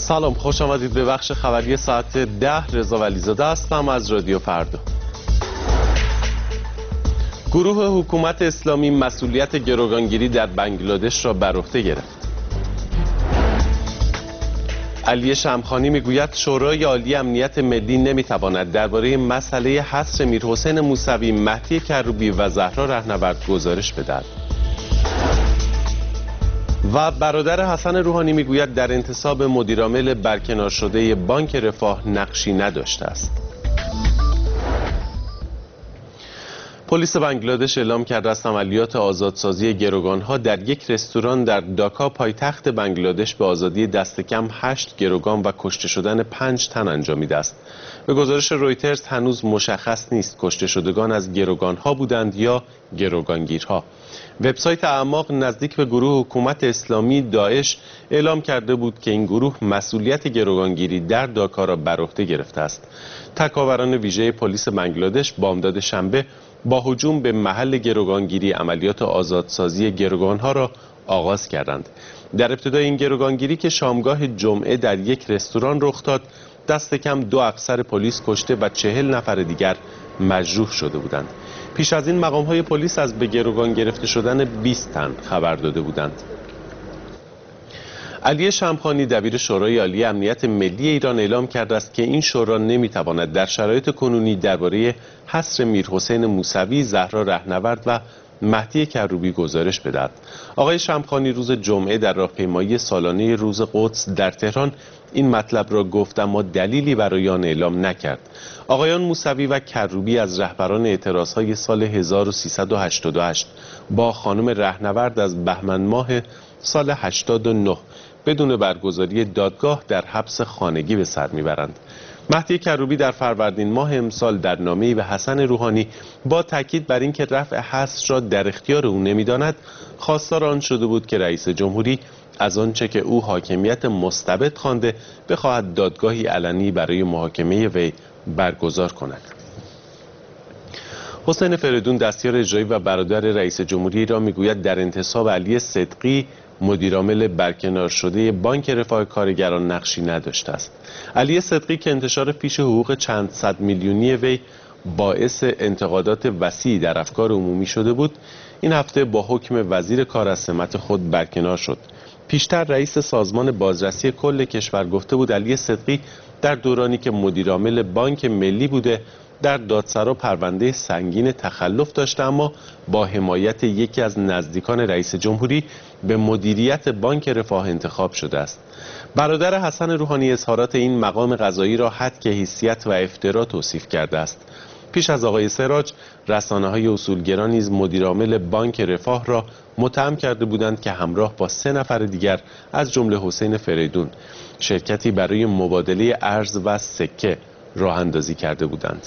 سلام، خوش آمدید به بخش خبری ساعت 10. رضا ولیزاده هستم از رادیو فردا. گروه حکومت اسلامی مسئولیت گروگانگیری در بنگلادش را بر عهده گرفت. علی شمخانی میگوید شورای عالی امنیت ملی نمیتواند درباره مسئله حصر میرحسین موسوی، مهدی کروبی و زهرا رهنورد گزارش بدهد. و برادر حسن روحانی میگوید در انتصاب مدیرعامل برکنار شده بانک رفاه نقشی نداشته است. پلیس بنگلادش اعلام کرده است عملیات آزادسازی گروگانها در یک رستوران در داکا پایتخت بنگلادش به آزادی دست کم 8 گروگان و کشته شدن 5 تن انجامیده است. به گزارش رویترز هنوز مشخص نیست کشته شدگان از گروگانها بودند یا گروگانگیرها. وبسایت اعماق نزدیک به گروه حکومت اسلامی داعش اعلام کرده بود که این گروه مسئولیت گروگانگیری در داکا را بر عهده گرفته است. تکاوران ویژه پلیس بنگلادش بامداد شنبه با هجوم به محل گروگانگیری عملیات آزادسازی گروگانها را آغاز کردند. در ابتدای این گروگانگیری که شامگاه جمعه در یک رستوران رخ داد، دست کم 2 افسر پلیس کشته و 40 نفر دیگر مجروح شده بودند. پیش از این مقام‌های پلیس از به گروگان گرفته شدن 20 تن خبر داده بودند. علی شمخانی دبیر شورای عالی امنیت ملی ایران اعلام کرده است که این شورا نمیتواند در شرایط کنونی درباره حصر میرحسین موسوی، زهرا رهنورد و مهدی کروبی گزارش بدهد. آقای شمخانی روز جمعه در راهپیمایی سالانه روز قدس در تهران این مطلب را گفت اما دلیلی برای آن اعلام نکرد. آقایان موسوی و کروبی از رهبران اعتراضهای سال 1388 با خانم رهنورد از بهمن ماه سال 89 بدون برگزاری دادگاه در حبس خانگی به سر میبرند. مهدی کروبی در فروردین ماه امسال در نامه‌ای به حسن روحانی با تاکید بر اینکه رفع حصر را در اختیار او نمیداند، خواستار آن شده بود که رئیس جمهوری از آنچه که او حاکمیت مستبد خوانده بخواهد دادگاهی علنی برای محاکمه وی برگزار کند. حسین فریدون دستیار اجرایی و برادر رئیس جمهوری را میگوید در انتصاب علی صدقی مدیرعامل برکنار شده بانک رفاه کارگران نقشی نداشته است. علی صدقی که انتشار فیش حقوق چند صد میلیونی وی باعث انتقادات وسیعی در افکار عمومی شده بود، این هفته با حکم وزیر کار از سمت خود برکنار شد. پیشتر رئیس سازمان بازرسی کل کشور گفته بود علی صدقی در دورانی که مدیرعامل بانک ملی بوده در دادسرا پرونده سنگین تخلف داشته، اما با حمایت یکی از نزدیکان رئیس جمهوری به مدیریت بانک رفاه انتخاب شده است. برادر حسن روحانی اظهارات این مقام قضایی را هتک حیثیت و افترا توصیف کرده است. پیش از آقای سراج، رسانه‌های اصولگرا نیز مدیرعامل بانک رفاه را متهم کرده بودند که همراه با 3 نفر دیگر از جمله حسین فریدون شرکتی برای مبادله ارز و سکه راه اندازی کرده بودند.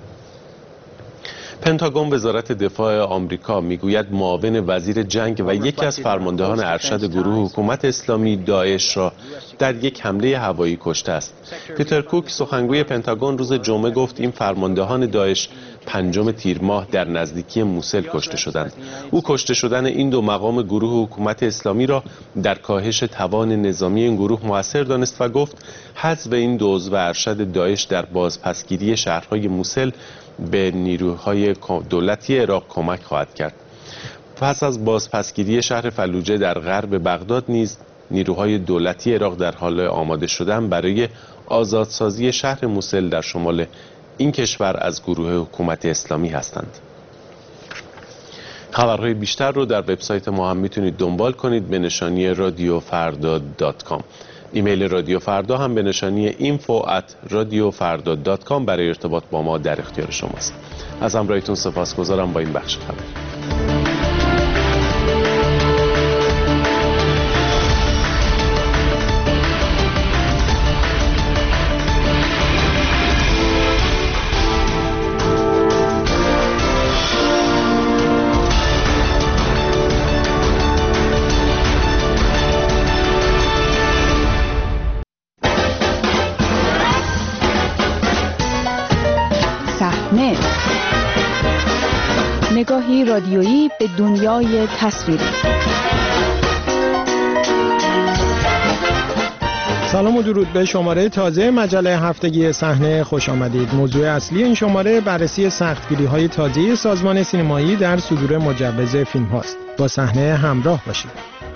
پنتاگون وزارت دفاع آمریکا میگوید معاون وزیر جنگ و یکی از فرماندهان ارشد گروه حکومت اسلامی داعش را در یک حمله هوایی کشته است. پیتر کوک سخنگوی پنتاگون روز جمعه گفت این فرماندهان داعش 5 تیر ماه در نزدیکی موسل کشته شدند. او کشته شدن این 2 مقام گروه حکومت اسلامی را در کاهش توان نظامی این گروه مؤثر دانست و گفت حذف این 2 عضو ارشد داعش در بازپسگیری شهرهای موسل به نیروهای دولتی عراق کمک خواهد کرد. پس از بازپسگیری شهر فلوجه در غرب بغداد نیز نیروهای دولتی عراق در حال آماده شدن برای آزادسازی شهر موسل در شمال این کشور از گروه حکومت اسلامی هستند. خبرهای بیشتر رو در وبسایت ما هم میتونید دنبال کنید به نشانی radiofarda.com. ایمیل رادیو فردا هم به نشانی info@radiofarda.com برای ارتباط با ما در اختیار شماست. از همراهیتون سپاسگزارم با این بخش خبر. نگاهی رادیویی به دنیای تصویری. سلام و درود به شماره تازه مجله هفتگی صحنه خوش آمدید. موضوع اصلی این شماره بررسی سختگیری‌های تازه سازمان سینمایی در صدور مجوز فیلم هاست. با صحنه همراه باشید.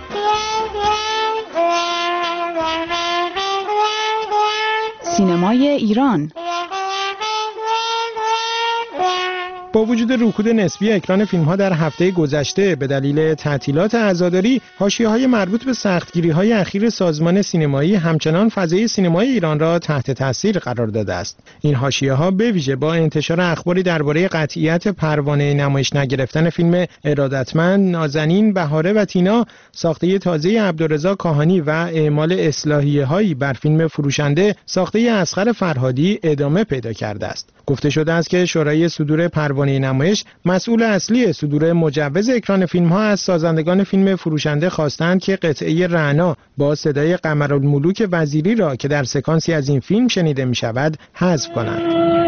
سینمای ایران. با وجود رکود نسبی اکران فیلم‌ها در هفته گذشته به دلیل تعطیلات عزاداری، حاشیه‌های مربوط به سختگیری‌های اخیر سازمان سینمایی همچنان فضای سینمای ایران را تحت تاثیر قرار داده است. این حاشیه‌ها به ویژه با انتشار اخباری درباره قطعیت پروانه نمایش نگرفتن فیلم ارادتمند، نازنین، بهاره و تینا ساخته تازه عبدالرضا کاهانی و اعمال اصلاحیه‌هایی بر فیلم فروشنده ساخته اصغر فرهادی ادامه پیدا کرده است. گفته شده است که شورای صدور پروانه نمایش مسئول اصلی صدور مجوز اکران فیلم‌ها از سازندگان فیلم فروشنده خواستند که قطعه رعنا با صدای قمرالملوک وزیری را که در سکانسی از این فیلم شنیده می‌شود حذف کنند.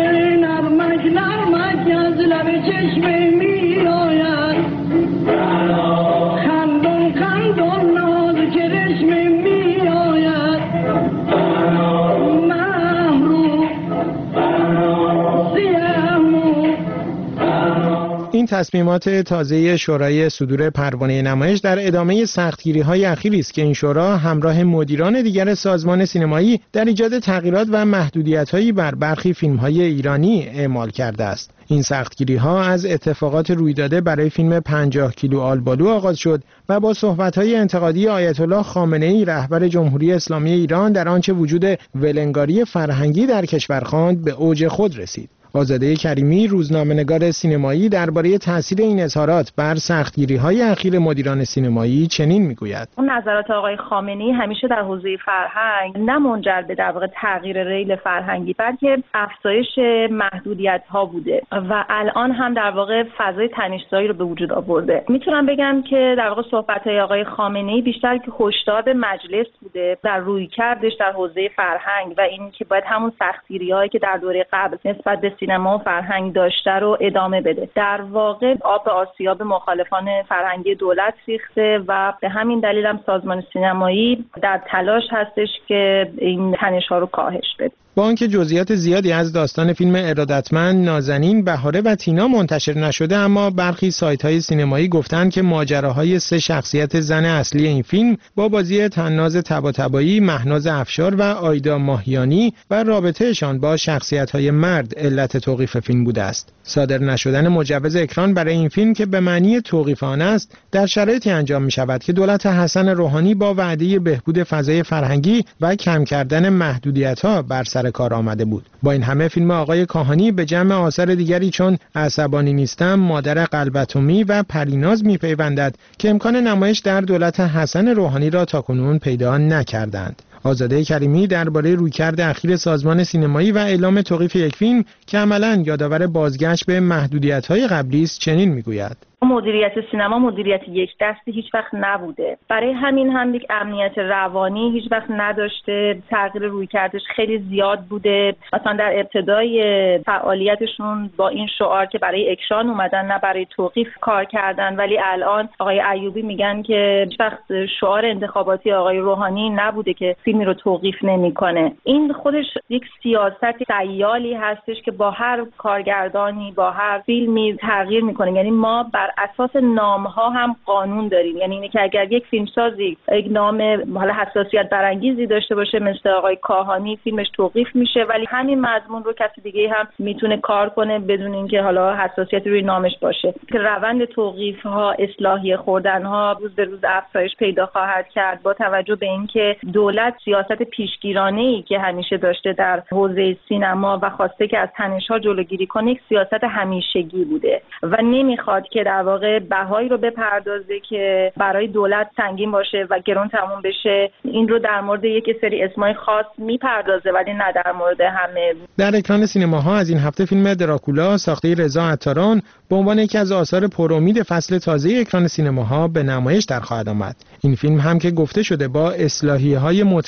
این تصمیمات تازه شورای صدور پروانه نمایش در ادامه سختگیری‌های اخیری است که این شورا همراه مدیران دیگر سازمان سینمایی در ایجاد تغییرات و محدودیت‌هایی بر برخی فیلم‌های ایرانی اعمال کرده است. این سختگیری‌ها از اتفاقات رویداده برای فیلم 50 کیلو آلبالو آغاز شد و با صحبت‌های انتقادی آیت الله خامنه‌ای رهبر جمهوری اسلامی ایران در آنچه وجود ولنگاری فرهنگی در کشور خواند به اوج خود رسید. آزاده کریمی روزنامه‌نگار سینمایی درباره تاثیر این اظهارات بر سختگیری‌های اخیر مدیران سینمایی چنین میگوید: اون نظرات آقای خامنه‌ای همیشه در حوزه فرهنگ نه منجر به در واقع تغییر ریل فرهنگی بلکه افزایش محدودیت‌ها بوده و الان هم در واقع فضای تنش‌زایی رو به وجود آورده. میتونم بگم که در واقع صحبت‌های آقای خامنه‌ای بیشتر که هشدار به مجلس بوده در رویکردش در حوزه فرهنگ و این که باید همون سختگیری‌هایی که در دوره قبل نسبت به سینما و فرهنگ داشته رو ادامه بده. در واقع آب آسیاب مخالفان فرهنگی دولت ریخته و به همین دلیل هم سازمان سینمایی در تلاش هستش که این تنش‌ها رو کاهش بده. با آنکه جزئیات زیادی از داستان فیلم ارادتمند، نازنین، بهاره و تینا منتشر نشده، اما برخی سایت‌های سینمایی گفتند که ماجراهای 3 شخصیت زن اصلی این فیلم با بازی طناز طباطبایی، مهناز افشار و آیدا ماهیانی و رابطه‌شان با شخصیت‌های مرد علت توقیف فیلم بوده است. صادر نشدن مجوز اکران برای این فیلم که به معنی توقیف آن است، در شرایطی انجام می‌شود که دولت حسن روحانی با وعده بهبود فضای فرهنگی و کم کردن محدودیت‌ها بر سر کار آمده بود. با این همه فیلم آقای کاهانی به جمع آثار دیگری چون عصبانی نیستم، مادر قلب‌اتمی و پریناز می‌پیوندد که امکان نمایش در دولت حسن روحانی را تاکنون پیدا نکردند. آزاده کریمی درباره رویکرد اخیر سازمان سینمایی و اعلام توقیف یک فیلم که عملاً یادآور بازگشت به محدودیت‌های قبلی است چنین می‌گوید: مدیریت سینما مدیریت یک دستی هیچ وقت نبوده. برای همین هم یک امنیت روانی هیچ وقت نداشته. تغییر رویکردش خیلی زیاد بوده. مثلا در ابتدای فعالیتشون با این شعار که برای اکران اومدن نه برای توقیف کار کردن، ولی الان آقای ایوبی میگن که هیچ وقت شعار انتخاباتی آقای روحانی نبوده که فیلمی رو توقیف نمیکنه. این خودش یک سیاست سیالی هستش که با هر کارگردانی با هر فیلمی تغییر میکنه. یعنی ما بر اساس نام‌ها هم قانون داریم. یعنی اینه که اگر یک فیلمسازی یک نام حالا حساسیت برانگیزی داشته باشه مثل آقای کاهانی، فیلمش توقیف میشه، ولی همین مضمون رو کسی دیگه هم میتونه کار کنه بدون اینکه حالا حساسیت روی نامش باشه. که روند توقیف‌ها، اصلاحیه خوردن‌ها روز به روز افزایش پیدا خواهد کرد با توجه به اینکه دولت سیاست پیشگیرانه‌ای که همیشه داشته در حوزه سینما و خواسته که از تنش‌ها جلوگیری کنه، یک سیاست همیشگی بوده و نمیخواد که در واقع بهایی رو بپردازه که برای دولت سنگین باشه و گران تموم بشه. این رو در مورد یک سری اسمای خاص میپردازه ولی نه در مورد همه. در اکران سینماها از این هفته فیلم دراکولا ساخته رضا عطاران به عنوان یکی از آثار پرامید فصل تازه اکران سینماها به نمایش در خواهد آمد. این فیلم هم که گفته شده با اصلاحیه‌های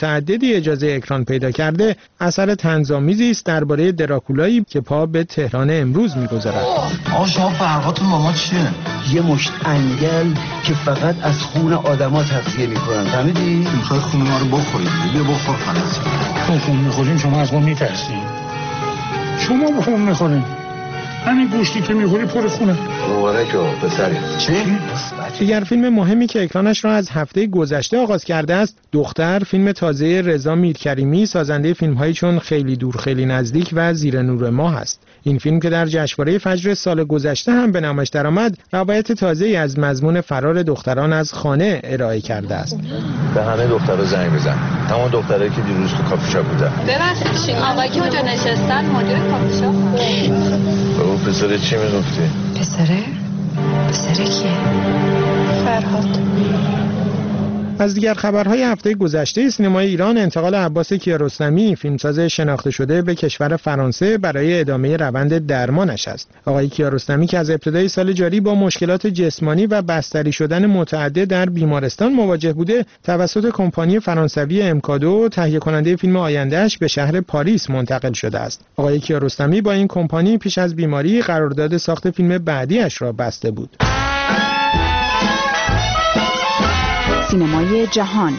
متعددی اجازه اکران پیدا کرده، اثر طنزآمیزی است درباره دراکولایی که پا به تهران امروز می‌گذارد. آقا شما فرقاتون با ما چیه؟ یه مشت انگل که فقط از خون آدما تغذیه می‌کنن. فهمیدی؟ می‌خوای خون ما رو بخوری. یه بخور خلاص. خون می‌خوریم شما از ما می‌ترسین. شما خون می‌خورین. همین گوشتی که می‌خوری پر خونه. مبارکه پسری. چی؟ دیگر فیلم مهمی که اکرانش را از هفته گذشته آغاز کرده است، دختر، فیلم تازه رضا میرکریمی سازنده فیلم‌هایی چون خیلی دور خیلی نزدیک و زیر نور ماه است. این فیلم که در جشنواره فجر سال گذشته هم به نمایش درآمد، روایت تازه‌ای از مضمون فرار دختران از خانه ارائه کرده است. به همه دخترها زنگ بزن. همون دخترایی که دیروز تو کافی شاپ بودن. ببخشید آقایی که اونجا نشستن مدیر کافی شاپ. به اون پسر چی میگفتی؟ پسره کیه؟ فرهاد. از دیگر خبرهای هفته گذشته سینمای ایران، انتقال عباس کیارستمی، فیلمساز شناخته شده، به کشور فرانسه برای ادامه روند درمانش است. آقای کیارستمی که از ابتدای سال جاری با مشکلات جسمانی و بستری شدن متعدد در بیمارستان مواجه بوده، توسط کمپانی فرانسوی امکادو تهیه کننده فیلم آیندهش به شهر پاریس منتقل شده است. آقای کیارستمی با این کمپانی پیش از بیماری قرارداد ساخت فیلم بعدیش را بسته بود. سینمای جهان.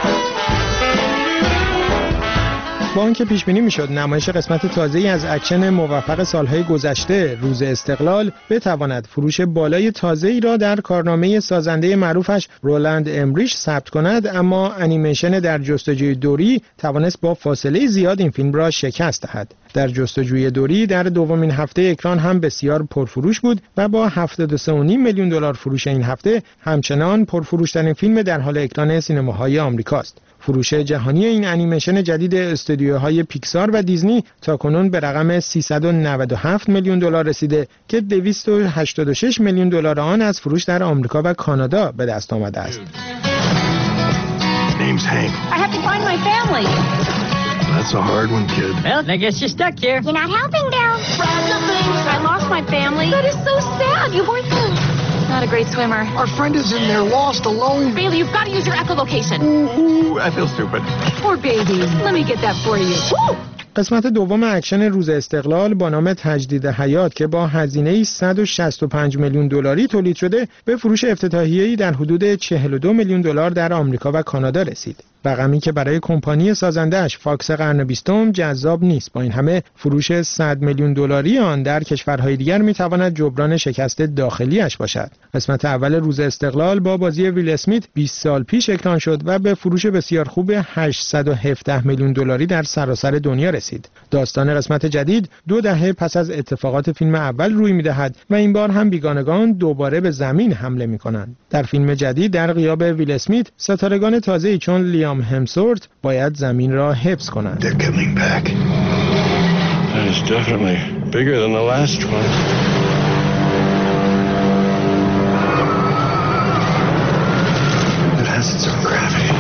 با آنکه پیش بینی میشد نمایش قسمت تازه‌ای از اکشن موفق سالهای گذشته، روز استقلال، بتواند فروش بالای تازه‌ای را در کارنامه سازنده معروفش رولند امریش ثبت کند، اما انیمیشن در جستجوی دوری توانست با فاصله زیاد این فیلم را شکست دهد. در جستجوی دوری در دومین هفته اکران هم بسیار پرفروش بود و با 73.5 میلیون دلار فروش این هفته همچنان پرفروشترین فیلم در حال اکران سینماهای آمریکاست. فروش جهانی این انیمیشن جدید استودیوهای پیکسار و دیزنی تاکنون به رقم 397 میلیون دلار رسیده که 286 میلیون دلار آن از فروش در آمریکا و کانادا به دست آمده است. Name's Hank. I have to find my family. That's a hard one, kid. Well, I guess you're stuck here. You're not helping, Bill. I lost my family. That is so sad. You weren't not a great swimmer. Our friend is in there, lost, alone. Bailey, you've got to use your echolocation. Ooh, I feel stupid. Poor baby. Let me get that for you. Woo! قسمت دوم اکشن روز استقلال با نام تجدید حیات که با هزینه 165 میلیون دلاری تولید شده، به فروش افتتاحیه‌ای در حدود 42 میلیون دلار در آمریکا و کانادا رسید. رقمی که برای کمپانی سازنده‌اش فاکس قرن 20 جذاب نیست. با این همه فروش 100 میلیون دلاری آن در کشورهای دیگر می‌تواند جبران شکست داخلی‌اش باشد. قسمت اول روز استقلال با بازی ویل اسمیت 20 سال پیش اکران شد و به فروش بسیار خوب 817 میلیون دلاری در سراسر دنیا رسید. داستان قسمت جدید 2 دهه پس از اتفاقات فیلم اول روی می‌دهد و این بار هم بیگانگان دوباره به زمین حمله می‌کنند. در فیلم جدید در غیاب ویل اسمیت، ستارگان تازه‌ای چون لیام همسورت باید زمین را حفظ کنند. They're coming back. That is definitely bigger than the last one. It has its own gravity.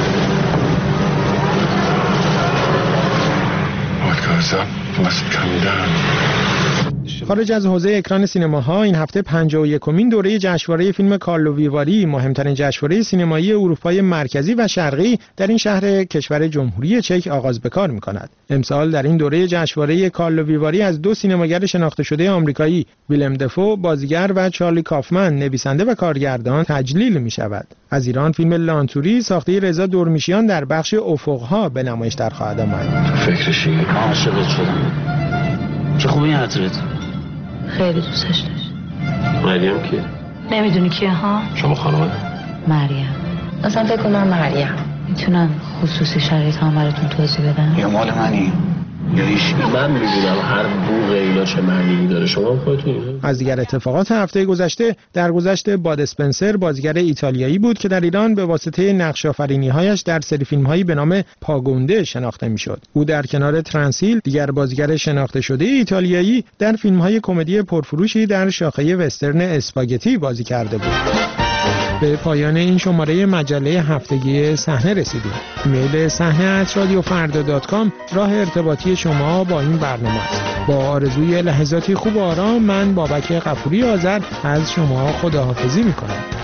What goes up must come down. خارج از حوزه اکران سینماها، این هفته 51مین دوره جشنواره فیلم کارلو ویواری، مهمترین جشنواره سینمایی اروپای مرکزی و شرقی، در این شهر کشور جمهوری چک آغاز به کار می‌کند. امسال در این دوره جشنواره کارلو ویواری از 2 سینماگر شناخته شده آمریکایی، ویلم دفو بازیگر و چارلی کافمن نویسنده و کارگردان تجلیل می‌شود. از ایران فیلم لانتوری ساخته رضا دورمیشیان در بخش افق‌ها به نمایش در خواهد آمد. فکرشی عاشقت شدم. چه خوبی عطرت. خیلی دوستش داشت. مریم کیه؟ نمیدونی کیه ها؟ شما خانومه؟ مریم. اصلا فکر کنم مریم. میتونم خصوصی شرایط هم براتون توضیح بدم؟ یا مال منی یا هیچ. من میدونم هر بوق اینا چه معنی داره. شما خودتون. از دیگر اتفاقات هفته گذشته، درگذشت باد اسپنسر بازیگر ایتالیایی بود که در ایران به واسطه نقش آفرینی‌هایش در سری فیلم‌هایی به نام پاگونده شناخته می‌شد. او در کنار ترانسیل، دیگر بازیگر شناخته شده ایتالیایی، در فیلم‌های کمدی پرفروشی در شاخه وسترن اسپاگتی بازی کرده بود. به پایان این شماره مجله هفتگی صحنه رسیدیم. ایمیل صحنه@radiofarda.com راه ارتباطی شما با این برنامه است. با آرزوی لحظاتی خوب و آرام، من بابک غفوری آذر از شما خداحافظی می‌کنم.